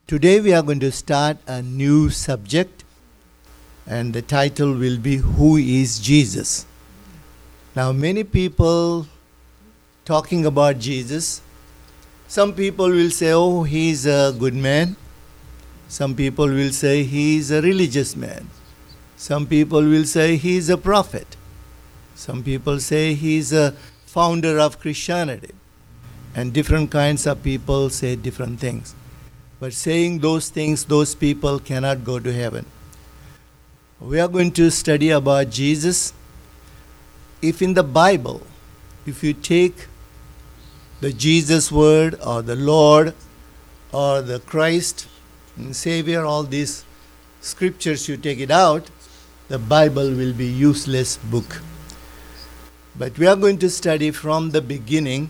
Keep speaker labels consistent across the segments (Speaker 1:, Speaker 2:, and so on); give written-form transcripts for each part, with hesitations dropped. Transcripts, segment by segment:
Speaker 1: Today we are going to start a new subject, and the title will be Who is Jesus? Now many people talking about Jesus. Some people will say, oh, he's a good man. Some people will say he's a religious man. Some people will say he's a prophet. Some people say he's a founder of Christianity. And different kinds of people say different things. But saying those things, those people cannot go to heaven. We are going to study about Jesus. If in the Bible, if you take the Jesus word or the Lord or the Christ and Savior, all these scriptures, you take it out, the Bible will be useless book. But we are going to study from the beginning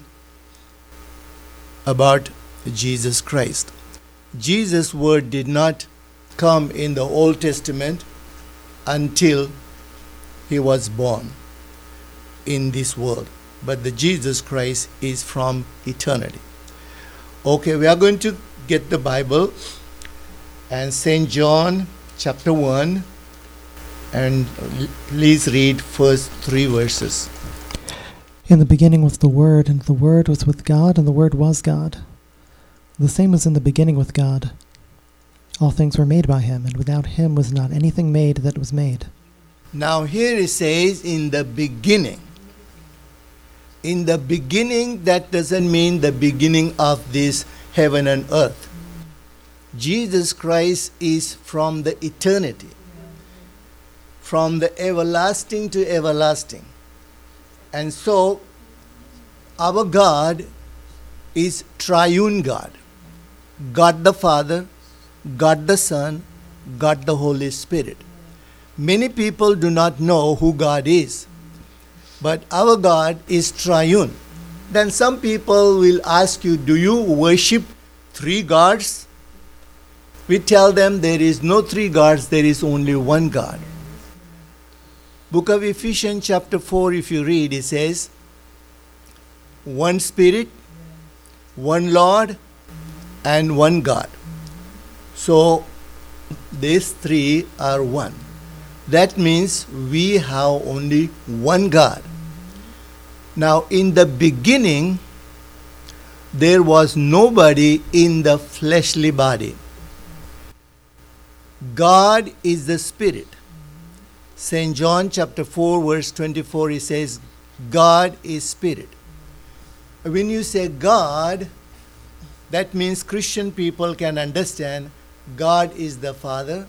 Speaker 1: about Jesus Christ. Jesus' word did not come in the Old Testament until he was born in this world. But the Jesus Christ is from eternity. Okay, we are going to get the Bible and St. John chapter 1, and please read first 3 verses.
Speaker 2: In the beginning was the Word, and the Word was with God, and the Word was God. The same was in the beginning with God. All things were made by him, and without him was not anything made that was made.
Speaker 1: Now here it says, in the beginning. In the beginning, that doesn't mean the beginning of this heaven and earth. Jesus Christ is from the eternity. From the everlasting to everlasting. And so, our God is triune God. God the Father, God the Son, God the Holy Spirit. Many people do not know who God is. But our God is triune. Then some people will ask you, do you worship 3 gods? We tell them there is no 3 gods, there is only one God. Book of Ephesians chapter 4, if you read, it says, one Spirit, one Lord, and one God. So, these 3 are one. That means we have only one God. Now, in the beginning, there was nobody in the fleshly body. God is the Spirit. St. John chapter 4, verse 24, it says, God is Spirit. When you say God, that means Christian people can understand God is the Father,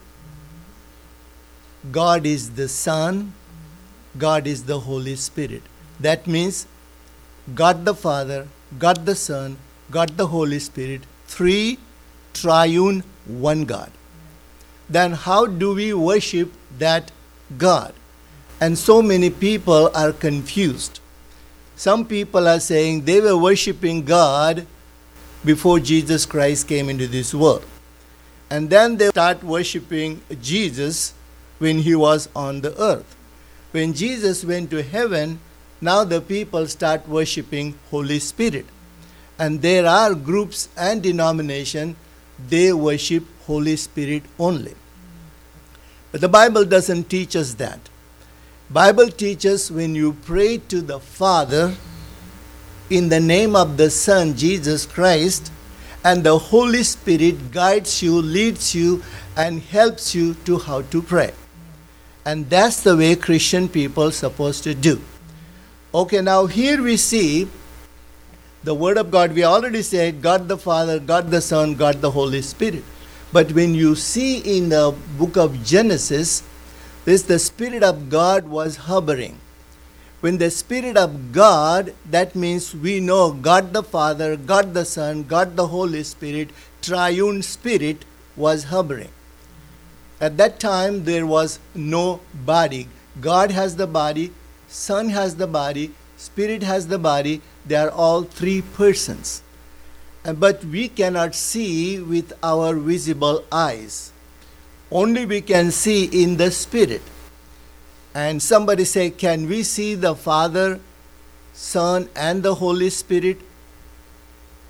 Speaker 1: God is the Son, God is the Holy Spirit. That means God the Father, God the Son, God the Holy Spirit, 3 triune, one God. Then how do we worship that God? And so many people are confused. Some people are saying they were worshiping God before Jesus Christ came into this world. And then they start worshiping Jesus when he was on the earth. When Jesus went to heaven, now the people start worshiping Holy Spirit. And there are groups and denominations, they worship Holy Spirit only. But the Bible doesn't teach us that. Bible teaches when you pray to the Father in the name of the Son, Jesus Christ, and the Holy Spirit guides you, leads you, and helps you to how to pray. And that's the way Christian people are supposed to do. Okay, now here we see the Word of God. We already said God the Father, God the Son, God the Holy Spirit. But when you see in the book of Genesis, the Spirit of God was hovering. When the Spirit of God, that means we know God the Father, God the Son, God the Holy Spirit, triune Spirit was hovering. At that time, there was no body. God has the body, Son has the body, Spirit has the body. They are all 3 persons. But we cannot see with our visible eyes. Only we can see in the Spirit. And somebody say, can we see the Father, Son, and the Holy Spirit?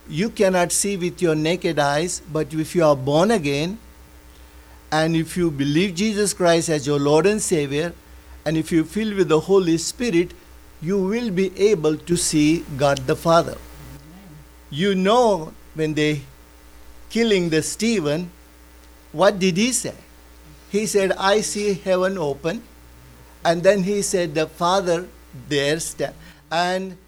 Speaker 1: you cannot see with your naked eyes, but if you are born again, and if you believe Jesus Christ as your Lord and Savior, and if you fill with the Holy Spirit, you will be able to see God the Father. You know, when they killing the Stephen, what did he say? He said, I see heaven open. And then he said, the Father there stand. And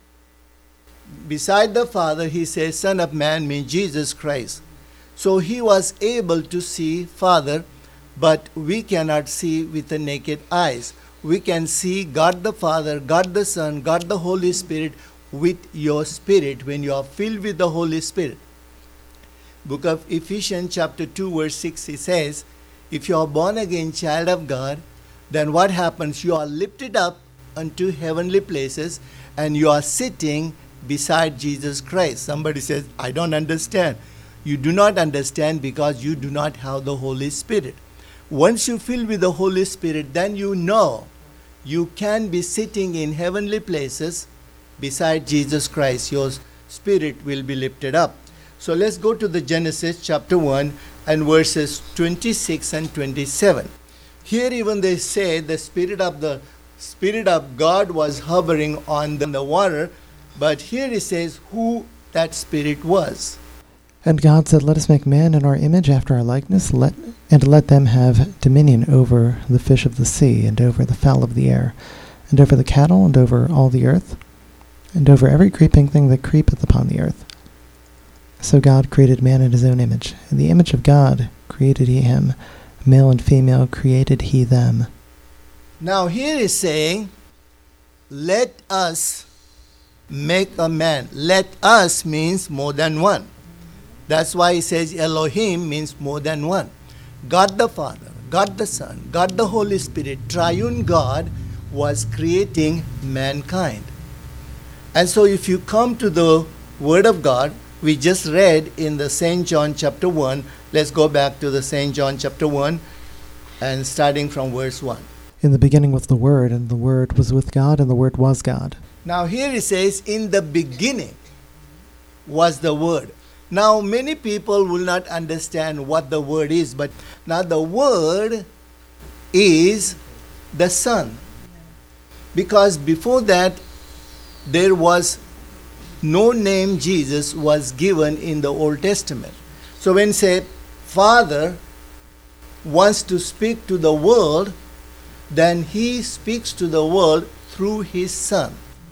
Speaker 1: beside the Father, he says, Son of Man means Jesus Christ. So he was able to see Father, but we cannot see with the naked eyes. We can see God the Father, God the Son, God the Holy Spirit with your spirit when you are filled with the Holy Spirit. Book of Ephesians chapter 2 verse 6, it says, if you are born again child of God, then what happens? You are lifted up unto heavenly places and you are sitting beside Jesus Christ. Somebody says, I don't understand. You do not understand because you do not have the Holy Spirit. Once you fill with the Holy Spirit, then you know you can be sitting in heavenly places beside Jesus Christ. Your spirit will be lifted up. So let's go to the Genesis chapter 1 and verses 26 and 27. Here even they say the Spirit of God was hovering on the water, but here it says who that Spirit was.
Speaker 2: And God said, Let us make man in our image after our likeness, and let them have dominion over the fish of the sea, and over the fowl of the air, and over the cattle, and over all the earth, and over every creeping thing that creepeth upon the earth. So God created man in his own image. In the image of God created he him. Male and female created he them.
Speaker 1: Now here is saying, let us make a man. Let us means more than one. That's why he says Elohim means more than one. God the Father, God the Son, God the Holy Spirit, triune God was creating mankind. And so if you come to the Word of God, we just read in the St. John chapter 1. Let's go back to the St. John chapter 1 and starting from verse 1.
Speaker 2: In the beginning was the Word, and the Word was with God, and the Word was God.
Speaker 1: Now here it says, in the beginning was the Word. Now many people will not understand what the Word is, but now the Word is the Son. Because before that, there was no name Jesus was given in the Old Testament. So when say Father wants to speak to the world, then he speaks to the world through his Son.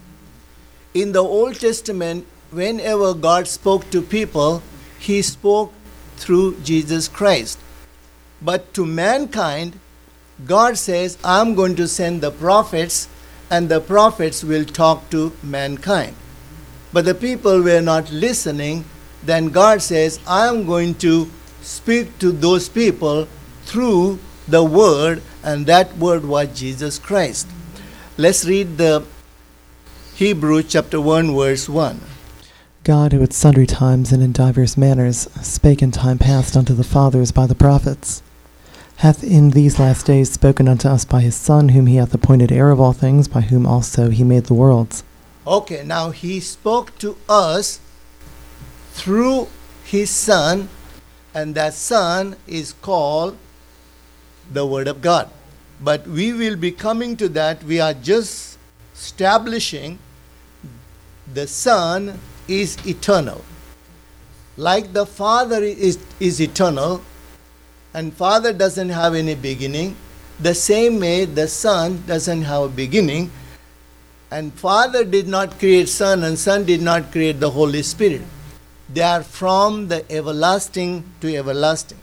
Speaker 1: In the Old Testament, whenever God spoke to people, he spoke through Jesus Christ. But to mankind, God says, I'm going to send the prophets, and the prophets will talk to mankind. But the people were not listening. Then God says, I'm going to speak to those people through the Word, and that Word was Jesus Christ. Let's read the Hebrews chapter 1 verse 1.
Speaker 2: God, who at sundry times and in divers manners spake in time past unto the fathers by the prophets, hath in these last days spoken unto us by his Son, whom he hath appointed heir of all things, by whom also he made the worlds.
Speaker 1: Okay, now he spoke to us through his Son, and that Son is called the Word of God. But we will be coming to that. We are just establishing the Son is eternal. Like the Father is eternal, and Father doesn't have any beginning, the same way the Son doesn't have a beginning. And Father did not create Son, and Son did not create the Holy Spirit. They are from the everlasting to everlasting.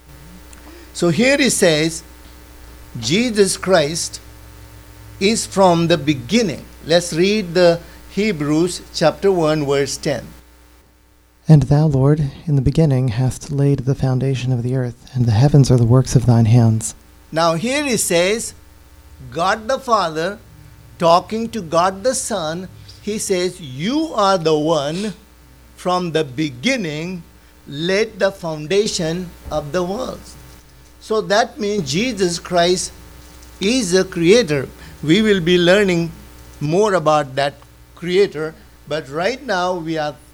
Speaker 1: So here he says, Jesus Christ is from the beginning. Let's read the Hebrews chapter 1 verse 10.
Speaker 2: And thou, Lord, in the beginning hast laid the foundation of the earth, and the heavens are the works of thine hands.
Speaker 1: Now here he says, God the Father talking to God the Son, he says, you are the one from the beginning laid the foundation of the world. So that means Jesus Christ is a creator. We will be learning more about that creator, but right now we are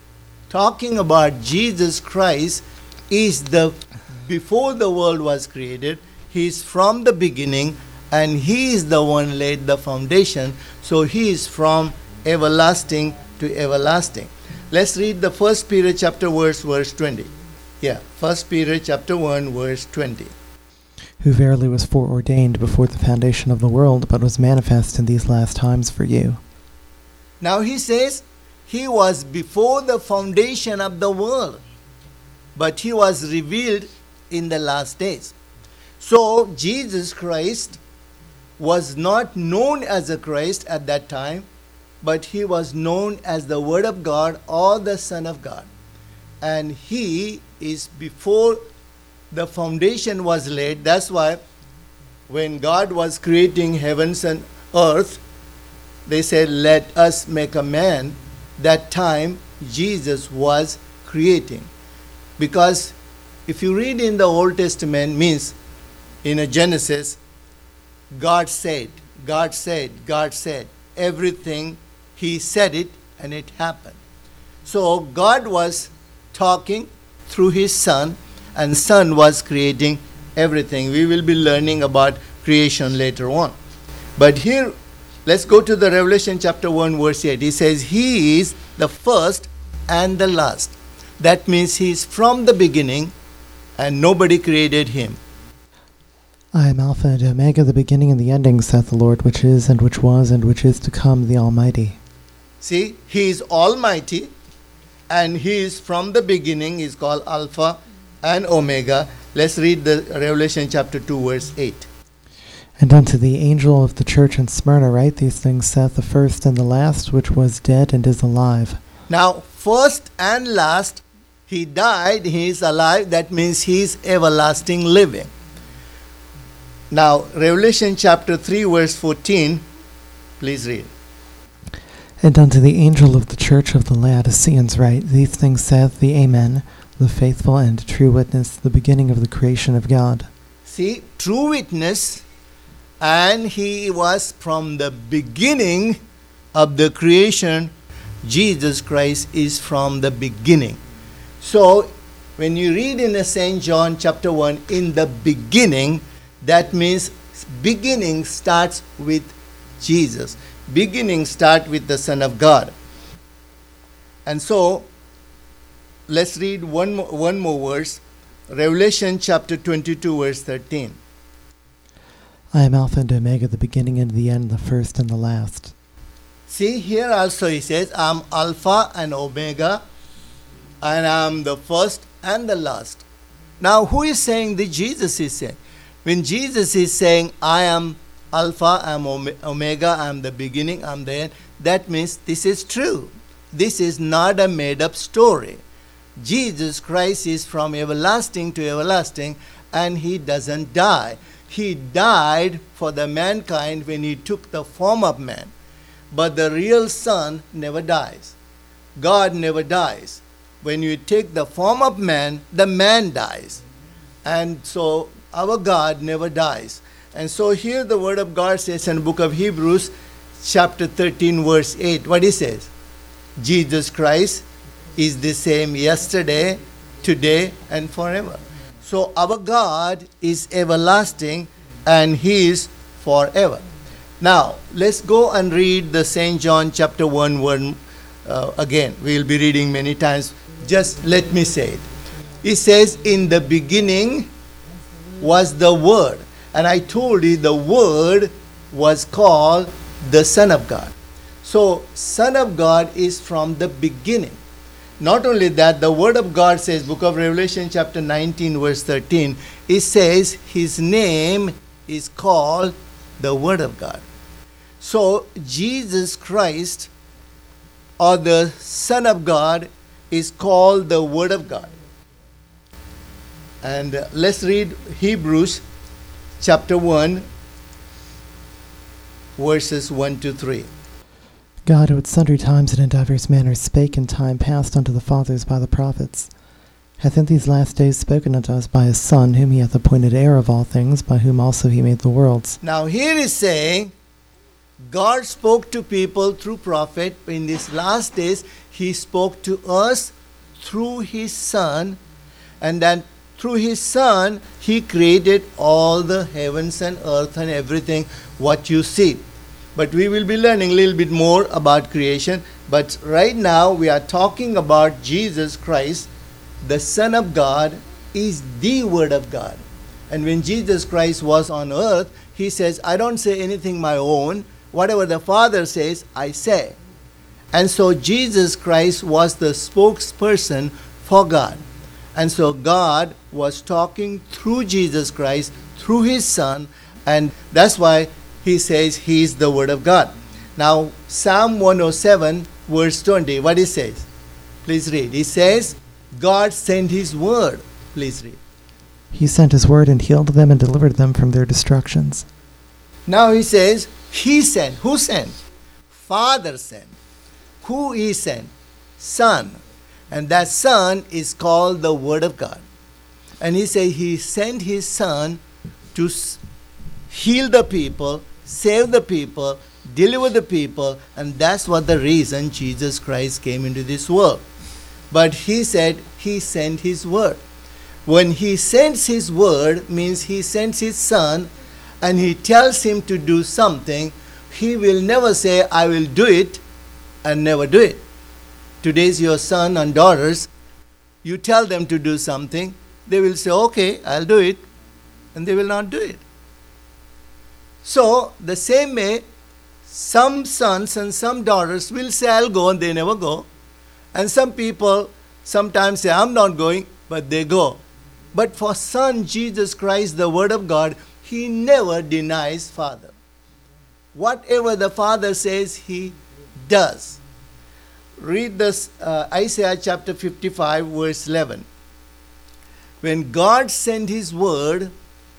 Speaker 1: talking about Jesus Christ is the before the world was created. He is from the beginning, and he is the one laid the foundation. So he is from everlasting to everlasting. Let's read the 1 Peter chapter verse 20. Yeah, 1 Peter chapter 1 verse 20.
Speaker 2: Who verily was foreordained before the foundation of the world, but was manifest in these last times for you.
Speaker 1: Now he says he was before the foundation of the world, but he was revealed in the last days. So Jesus Christ was not known as a Christ at that time, but he was known as the Word of God or the Son of God. And he is before the foundation was laid. That's why when God was creating heavens and earth, they said, let us make a man. That time Jesus was creating. Because if you read in the Old Testament, means in a Genesis, God said, God said, God said. Everything, he said it and it happened. So God was talking through his Son, and Son was creating everything. We will be learning about creation later on. But here, let's go to the Revelation chapter 1 verse 8. He says, he is the first and the last. That means he is from the beginning and nobody created him.
Speaker 2: I am Alpha and Omega, the beginning and the ending, saith the Lord, which is, and which was, and which is to come, the Almighty.
Speaker 1: See, he is almighty, and he is from the beginning. He is called Alpha and Omega. Let's read the Revelation chapter 2 verse 8.
Speaker 2: And unto the angel of the church in Smyrna write these things, saith the first and the last, which was dead and is alive.
Speaker 1: Now, first and last, he died, he is alive. That means he is everlasting living. Now, Revelation chapter 3 verse 14, please read.
Speaker 2: And unto the angel of the church of the Laodiceans write, these things saith the Amen, the faithful and true witness, the beginning of the creation of God.
Speaker 1: See, true witness, and he was from the beginning of the creation. Jesus Christ is from the beginning. So, when you read in St. John chapter 1, in the beginning, that means beginning starts with Jesus. Beginning start with the Son of God. And so, let's read one more verse. Revelation chapter 22 verse 13.
Speaker 2: I am Alpha and Omega, the beginning and the end, the first and the last.
Speaker 1: See, here also he says, I'm Alpha and Omega, and I'm the first and the last. Now, who is saying that? Jesus is saying? When Jesus is saying, I am Alpha, I am Omega, I am the beginning, I am the end, that means this is true. This is not a made-up story. Jesus Christ is from everlasting to everlasting, and he doesn't die. He died for the mankind when he took the form of man. But the real Son never dies. God never dies. When you take the form of man, the man dies. And so our God never dies. And so here the word of God says in the book of Hebrews chapter 13 verse 8, what he says? Jesus Christ is the same yesterday, today, and forever. So our God is everlasting and he is forever. Now, let's go and read the St. John chapter 1 again. We will be reading many times. Just let me say it. It says, in the beginning was the Word. And I told you the Word was called the Son of God. So, Son of God is from the beginning. Not only that, the Word of God says, book of Revelation chapter 19 verse 13, it says his name is called the Word of God. So, Jesus Christ or the Son of God is called the Word of God. And let's read Hebrews chapter 1 verses 1 to 3.
Speaker 2: God, who at sundry times and in divers manners spake in time past unto the fathers by the prophets, hath in these last days spoken unto us by his Son, whom he hath appointed heir of all things, by whom also he made the worlds.
Speaker 1: Now here is saying, God spoke to people through prophet. In these last days, he spoke to us through His Son, and then through His Son He created all the heavens and earth and everything what you see. But we will be learning a little bit more about creation. But right now we are talking about Jesus Christ, the Son of God, is the Word of God. And when Jesus Christ was on earth, He says, I don't say anything my own. Whatever the Father says, I say. And so Jesus Christ was the spokesperson for God. And so God was talking through Jesus Christ, through His Son, and that's why He says He is the Word of God. Now, Psalm 107, verse 20, what it says? Please read. It says, God sent His Word. Please read.
Speaker 2: He sent His word and healed them and delivered them from their destructions.
Speaker 1: Now He says, He sent. Who sent? Father sent. Who He sent? Son. And that Son is called the Word of God. And He said He sent His Son to heal the people, save the people, deliver the people, and that's what the reason Jesus Christ came into this world. But He said He sent His Word. When He sends His Word, means He sends His Son, and He tells Him to do something, He will never say, I will do it, and never do it. Today's your son and daughters, you tell them to do something, they will say, okay, I'll do it, and they will not do it. So, the same way, some sons and some daughters will say, I'll go, and they never go. And some people sometimes say, I'm not going, but they go. But for Son Jesus Christ, the Word of God, He never denies Father. Whatever the Father says, He does. Read this Isaiah chapter 55, verse 11. When God sent His Word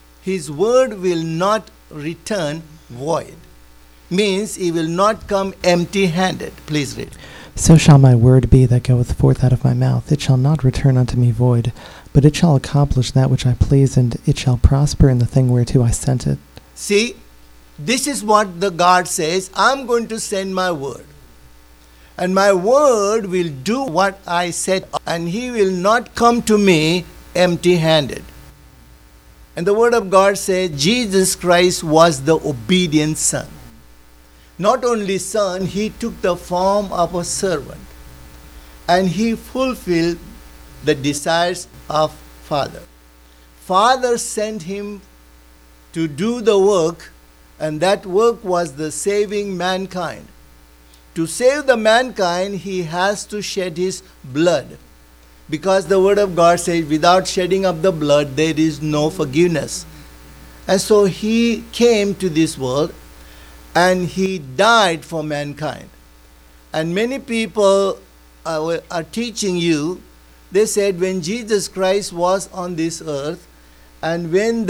Speaker 1: will not return void. Means He will not come empty-handed. Please read.
Speaker 2: So shall my word be that goeth forth out of my mouth. It shall not return unto me void, but it shall accomplish that which I please, and it shall prosper in the thing whereto I sent it.
Speaker 1: See, this is what the God says, I'm going to send my word. And my word will do what I said, and He will not come to me empty-handed. And the Word of God says Jesus Christ was the obedient Son. Not only Son, He took the form of a servant. And He fulfilled the desires of Father. Father sent Him to do the work, and that work was the saving mankind. To save the mankind, He has to shed His blood. Because the Word of God says, without shedding of the blood, there is no forgiveness. And so He came to this world, and He died for mankind. And many people are teaching you, they said when Jesus Christ was on this earth, and when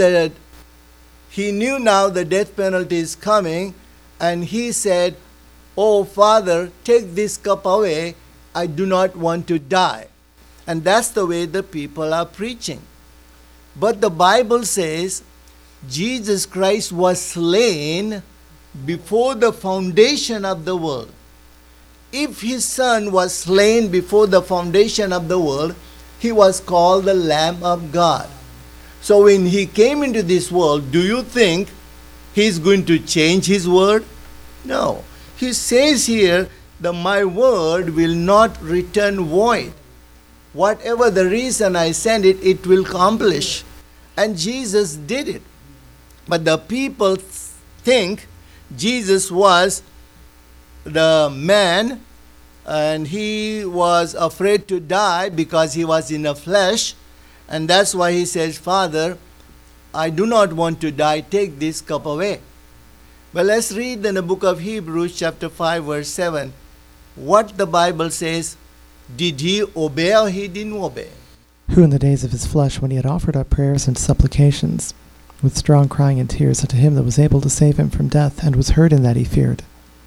Speaker 1: He knew now the death penalty is coming, and He said, Oh Father, take this cup away, I do not want to die. And that's the way the people are preaching. But the Bible says Jesus Christ was slain before the foundation of the world. If His Son was slain before the foundation of the world, He was called the Lamb of God. So when He came into this world, do you think He's going to change His word? No. He says here that my word will not return void. Whatever the reason I send it, it will accomplish. And Jesus did it. But the people think Jesus was the man and He was afraid to die because He was in the flesh. And that's why He says, Father, I do not want to die, take this cup away. Well, let's read in the book of Hebrews chapter 5 verse 7 what the Bible says. Did He obey or He didn't obey?
Speaker 2: Who in the days of His flesh, when He had offered up prayers and supplications, with strong crying and tears unto Him that was able to save him from death, and was heard in that he feared.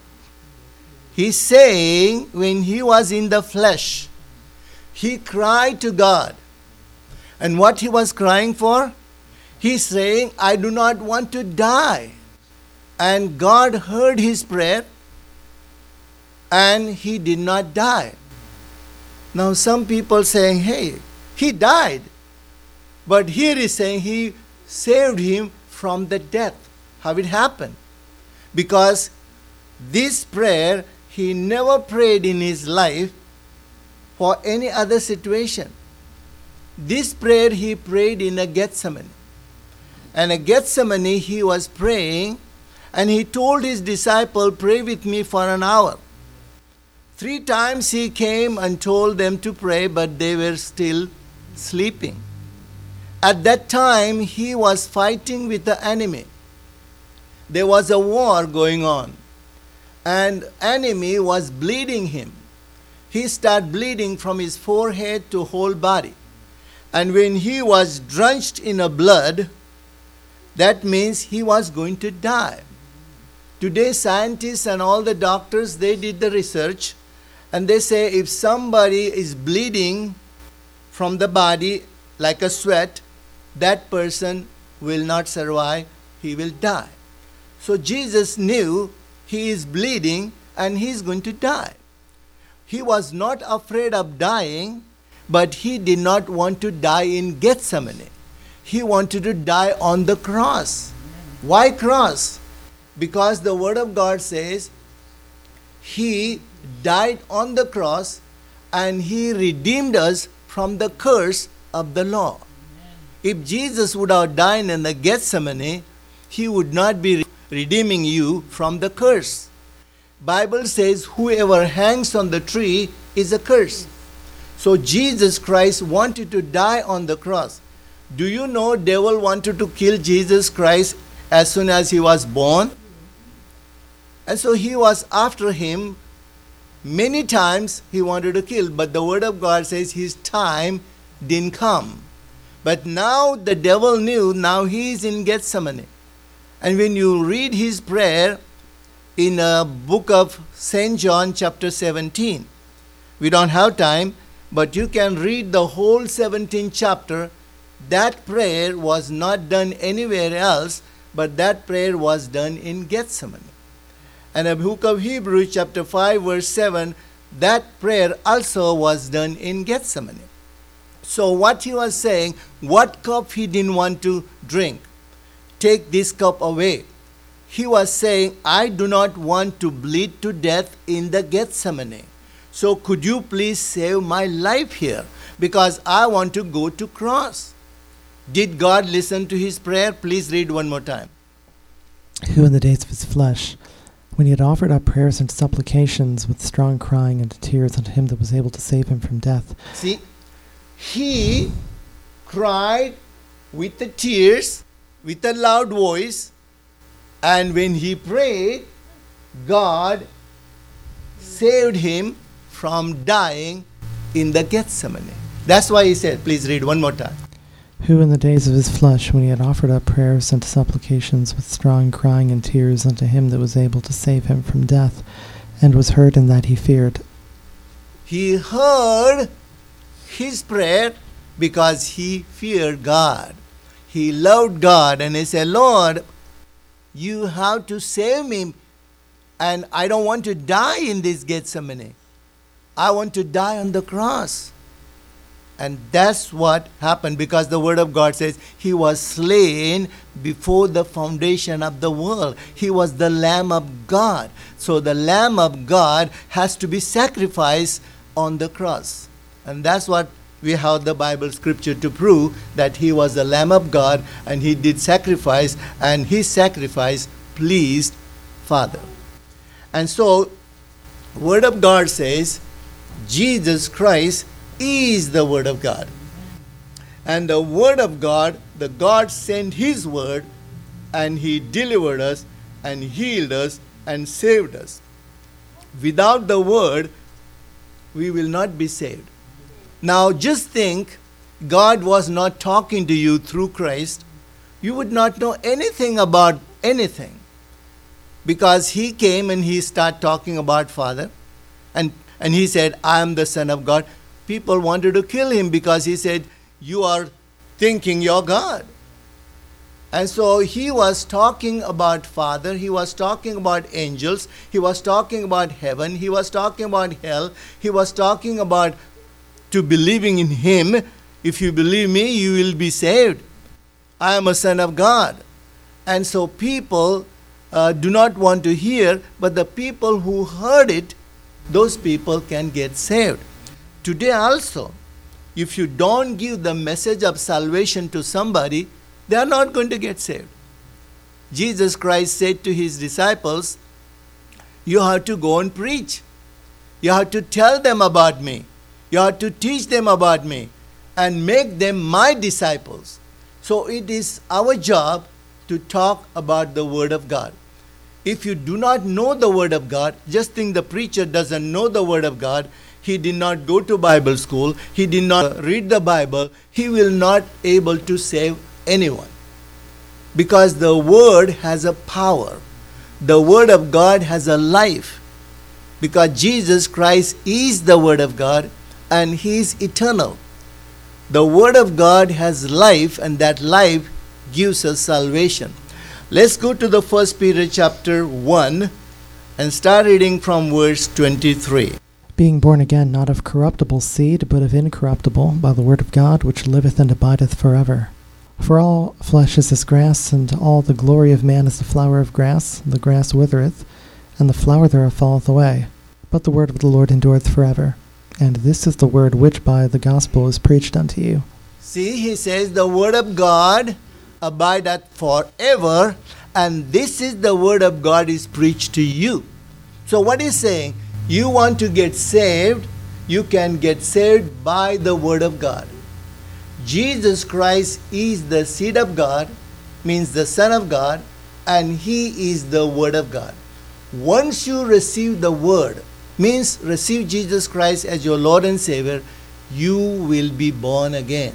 Speaker 1: He's saying when He was in the flesh, He cried to God. And what He was crying for? He's saying, I do not want to die. And God heard his prayer, and he did not die. Now some people saying, hey, he died. But here he's saying he saved him from the death. How it happened? Because this prayer he never prayed in his life for any other situation. This prayer he prayed in a Gethsemane. And in Gethsemane he was praying, and he told his disciple, pray with me for an hour. 3 times he came and told them to pray, but they were still sleeping. At that time he was fighting with the enemy. There was a war going on, and enemy was bleeding him. He started bleeding from his forehead to whole body. And when he was drenched in a blood, that means he was going to die. Today scientists and all the doctors, they did the research, and they say if somebody is bleeding from the body like a sweat, that person will not survive, he will die. So Jesus knew he is bleeding and he is going to die. He was not afraid of dying, but he did not want to die in Gethsemane. He wanted to die on the cross. Why cross? Because the Word of God says he died on the cross and he redeemed us from the curse of the law. If Jesus would have died in the Gethsemane, he would not be redeeming you from the curse. Bible says whoever hangs on the tree is a curse. So Jesus Christ wanted to die on the cross. Do you know devil wanted to kill Jesus Christ as soon as he was born? And so he was after him. Many times he wanted to kill, but the Word of God says his time didn't come. But now the devil knew, now he is in Gethsemane. And when you read his prayer in a book of St. John chapter 17, we don't have time, but you can read the whole 17th chapter. That prayer was not done anywhere else, but that prayer was done in Gethsemane. And the book of Hebrews chapter 5 verse 7, that prayer also was done in Gethsemane. So what he was saying, what cup he didn't want to drink, take this cup away. He was saying, I do not want to bleed to death in the Gethsemane. So could you please save my life here? Because I want to go to cross. Did God listen to his prayer? Please read one more time.
Speaker 2: Who in the days of his flesh, when he had offered up prayers and supplications with strong crying and tears unto him that was able to save him from death.
Speaker 1: See, he cried with the tears, with a loud voice, and when he prayed, God saved him from dying in the Gethsemane. That's why he said, please read one more time.
Speaker 2: Who in the days of his flesh, when he had offered up prayers and supplications with strong crying and tears unto him that was able to save him from death, and was heard in that he feared.
Speaker 1: He heard his prayer because he feared God. He loved God, and he said, Lord, you have to save me, and I don't want to die in this Gethsemane. I want to die on the cross. And that's what happened, because the Word of God says he was slain before the foundation of the world. He was the Lamb of God. So the Lamb of God has to be sacrificed on the cross. And that's what we have the Bible scripture to prove, that he was the Lamb of God and he did sacrifice, and his sacrifice pleased Father. And so Word of God says Jesus Christ is the Word of God. And the Word of God, the God sent his Word, and he delivered us and healed us and saved us. Without the Word, we will not be saved. Now just think, God was not talking to you through Christ, you would not know anything about anything. Because he came and he started talking about Father, and he said, I am the Son of God. People wanted to kill him because he said, you are thinking you're God. And so he was talking about Father, he was talking about angels, he was talking about heaven, he was talking about hell, he was talking about to believing in Him. If you believe me, you will be saved. I am a son of God. And so people do not want to hear, but the people who heard it, those people can get saved. Today also, if you don't give the message of salvation to somebody, they are not going to get saved. Jesus Christ said to His disciples, you have to go and preach. You have to tell them about me. You have to teach them about me and make them my disciples. So it is our job to talk about the Word of God. If you do not know the Word of God, just think the preacher doesn't know the Word of God, he did not go to Bible school, he did not read the Bible, he will not able to save anyone. Because the Word has a power. The Word of God has a life. Because Jesus Christ is the Word of God and He is eternal. The Word of God has life, and that life gives us salvation. Let's go to the 1 Peter chapter 1 and start reading from verse 23.
Speaker 2: Being born again, not of corruptible seed, but of incorruptible, by the word of God, which liveth and abideth forever. For all flesh is as grass, and all the glory of man is the flower of grass. The grass withereth, and the flower thereof falleth away. But the word of the Lord endureth forever. And this is the word which by the gospel is preached unto you.
Speaker 1: See, he says the Word of God abideth forever, and this is the Word of God is preached to you. So what he's saying, you want to get saved, you can get saved by the Word of God. Jesus Christ is the seed of God, means the Son of God, and He is the Word of God. Once you receive the Word, means receive Jesus Christ as your Lord and Savior, you will be born again.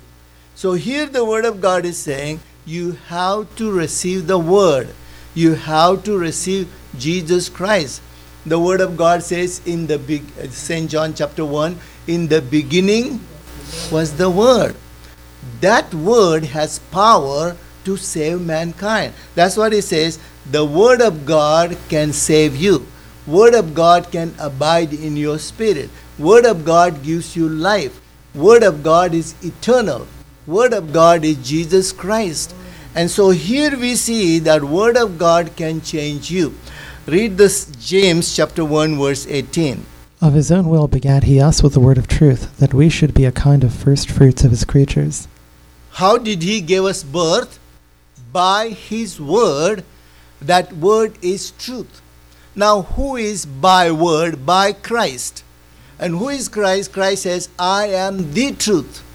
Speaker 1: So here the Word of God is saying, you have to receive the Word. You have to receive Jesus Christ. The Word of God says in the St. John chapter 1, in the beginning was the Word. That Word has power to save mankind. That's what it says. The Word of God can save you. Word of God can abide in your spirit. Word of God gives you life. Word of God is eternal. Word of God is Jesus Christ. And so here we see that Word of God can change you. Read this James chapter 1 verse 18.
Speaker 2: Of his own will begat he us with the word of truth, that we should be a kind of first fruits of his creatures.
Speaker 1: How did He give us birth? By His Word. That Word is truth. Now who is by Word? By Christ. And who is Christ? Christ says, I am the truth.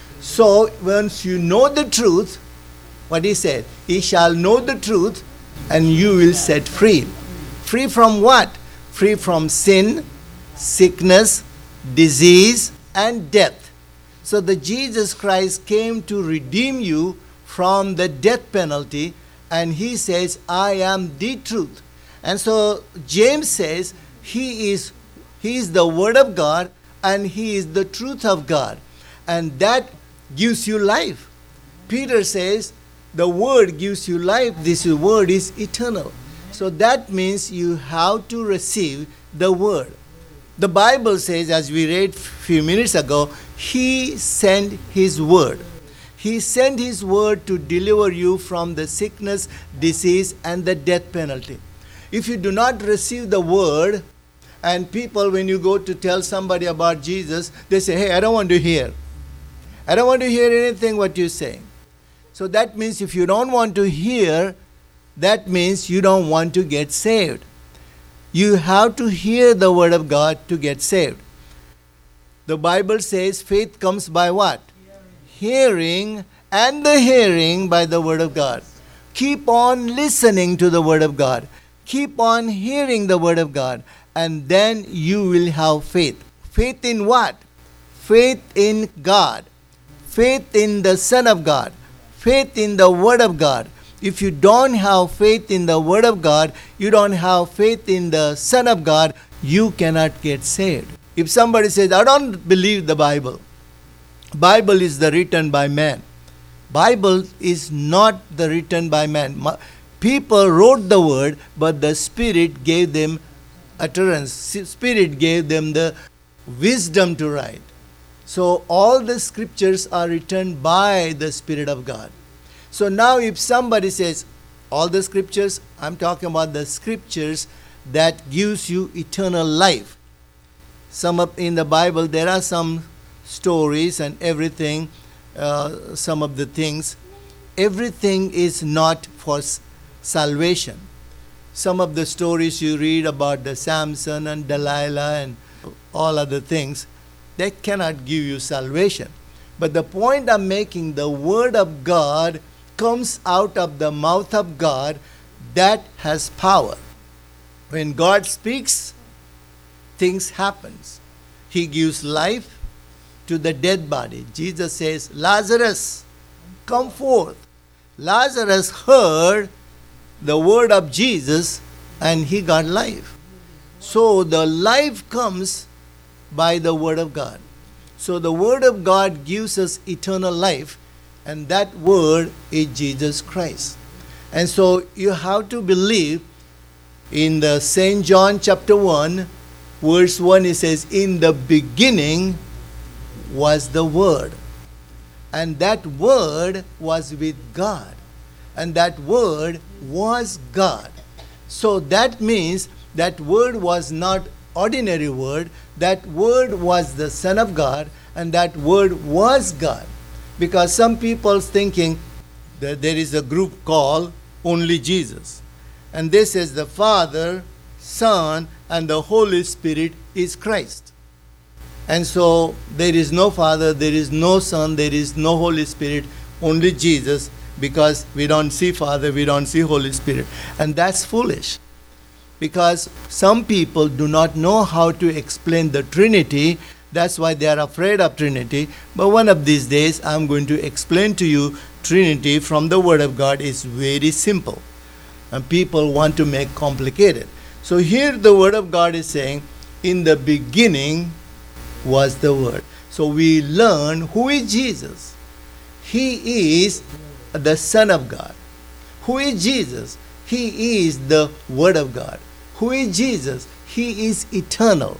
Speaker 1: So once you know the truth, what He said, He shall know the truth and you will set free. Free from what? Free from sin, sickness, disease, and death. So the Jesus Christ came to redeem you from the death penalty, and He says, I am the truth. And so James says, He is the Word of God and He is the truth of God. And that gives you life. Peter says, the Word gives you life. This Word is eternal. So that means you have to receive the Word. The Bible says, as we read a few minutes ago, He sent His Word. He sent His Word to deliver you from the sickness, disease, and the death penalty. If you do not receive the Word, and people, when you go to tell somebody about Jesus, they say, hey, I don't want to hear. I don't want to hear anything what you're saying. So that means if you don't want to hear, that means you don't want to get saved. You have to hear the Word of God to get saved. The Bible says faith comes by what? Hearing, and the hearing by the Word of God. Keep on listening to the Word of God. Keep on hearing the Word of God, and then you will have faith. Faith in what? Faith in God. Faith in the Son of God. Faith in the Word of God. If you don't have faith in the Word of God, you don't have faith in the Son of God, you cannot get saved. If somebody says, I don't believe the Bible. Bible is the written by man. Bible is not the written by man. People wrote the word, but the Spirit gave them utterance. Spirit gave them the wisdom to write. So all the scriptures are written by the Spirit of God. So now if somebody says, all the scriptures, I'm talking about the scriptures that gives you eternal life. In the Bible, there are some stories and everything, some of the things. Everything is not for salvation. Some of the stories you read about the Samson and Delilah and all other things, they cannot give you salvation. But the point I'm making, the Word of God comes out of the mouth of God that has power. When God speaks, things happen. He gives life to the dead body. Jesus says, Lazarus, come forth. Lazarus heard the word of Jesus and he got life. So the life comes by the word of God. So the word of God gives us eternal life, and that word is Jesus Christ. And so you have to believe in the St. John chapter 1, verse 1, it says, in the beginning was the Word. And that Word was with God. And that Word was God. So that means that Word was not ordinary Word. That Word was the Son of God. And that Word was God. Because some people thinking that there is a group called Only Jesus. And this is the Father, Son, and the Holy Spirit is Christ. And so there is no Father, there is no Son, there is no Holy Spirit, only Jesus, because we don't see Father, we don't see Holy Spirit. And that's foolish. Because some people do not know how to explain the Trinity. That's why they are afraid of Trinity. But one of these days, I'm going to explain to you Trinity from the Word of God. Is very simple. And people want to make complicated. So here the Word of God is saying, in the beginning was the Word. So we learn who is Jesus. He is the Son of God. Who is Jesus? He is the Word of God. Who is Jesus? He is eternal.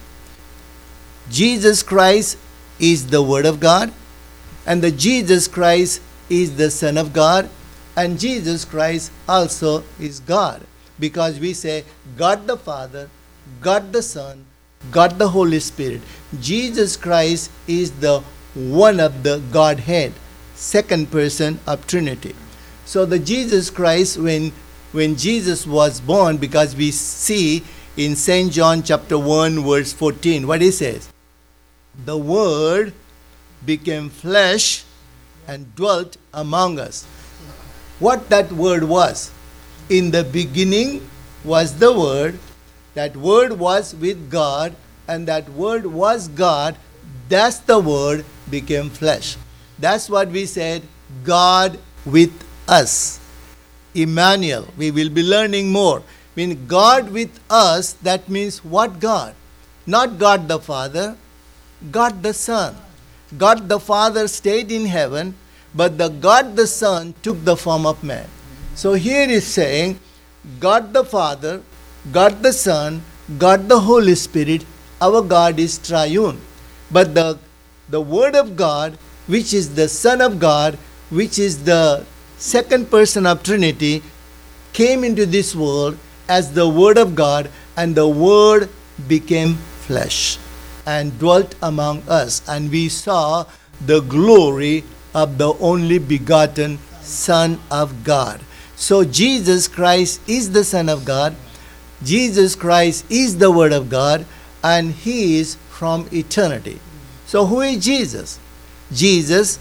Speaker 1: Jesus Christ is the Word of God, and the Jesus Christ is the Son of God, and Jesus Christ also is God, because we say God the Father, God the Son, God the Holy Spirit. Jesus Christ is the one of the Godhead, second person of Trinity. So the Jesus Christ, when Jesus was born, because we see in St. John chapter 1 verse 14, what he says? The Word became flesh and dwelt among us. What that Word was? In the beginning was the Word. That Word was with God, and that Word was God. That's the Word became flesh. That's what we said, God with us. Emmanuel. We will be learning more. When God with us, that means what God? Not God the Father, God the Son. God the Father stayed in heaven, but the God the Son took the form of man. So here is saying, God the Father, God the Son, God the Holy Spirit, our God is triune. But the Word of God, which is the Son of God, which is the second person of Trinity, came into this world as the Word of God, and the Word became flesh and dwelt among us, and we saw the glory of the only begotten Son of God. So Jesus Christ is the Son of God, Jesus Christ is the Word of God, and He is from eternity. So who is Jesus? Jesus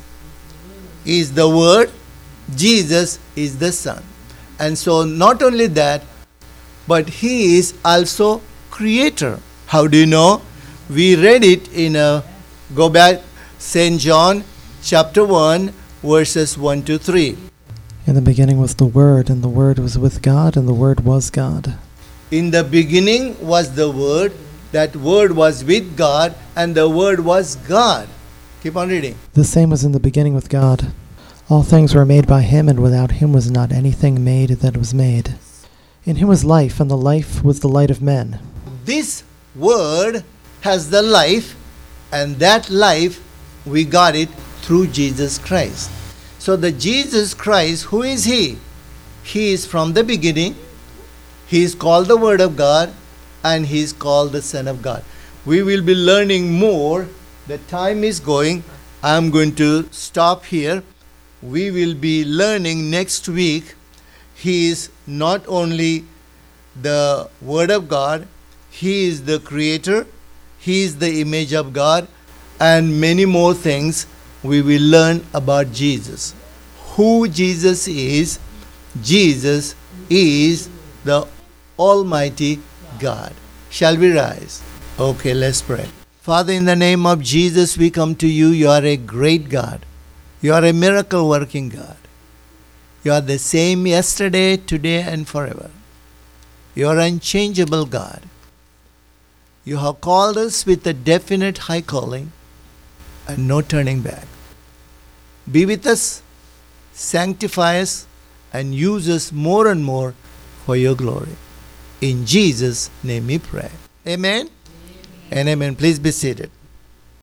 Speaker 1: is the Word, Jesus is the Son. And so not only that, but He is also Creator. How do you know? We read it in go back, St. John chapter 1, verses 1 to 3.
Speaker 2: In the beginning was the Word, and the Word was with God, and the Word was God.
Speaker 1: In the beginning was the Word, that Word was with God, and the Word was God. Keep on reading.
Speaker 2: The same was in the beginning with God. All things were made by Him, and without Him was not anything made that was made. In Him was life, and the life was the light of men.
Speaker 1: This Word has the life, and that life We got it through Jesus Christ. So the Jesus Christ, who is He? He is from the beginning. He is called the Word of God, and He is called the Son of God. We will be learning more. The time is going. I am going to stop here. We will be learning next week. He is not only the Word of God, He is the Creator, He is the image of God, and many more things we will learn about Jesus. Who Jesus is the Almighty God. Shall we rise? Okay, let's pray. Father, in the name of Jesus, we come to you. You are a great God. You are a miracle working God. You are the same yesterday, today, and forever. You are unchangeable God. You have called us with a definite high calling and no turning back. Be with us, sanctify us, and use us more and more for your glory. In Jesus' name we pray. Amen and amen. Please be seated.